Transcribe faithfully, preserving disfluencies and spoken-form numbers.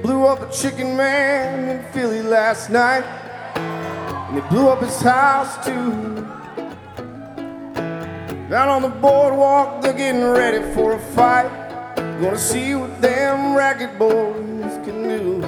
blew up a chicken man in Philly last night, and they blew up his house too. Down on the boardwalk, they're getting ready for a fight. Gonna see what them racket boys can do.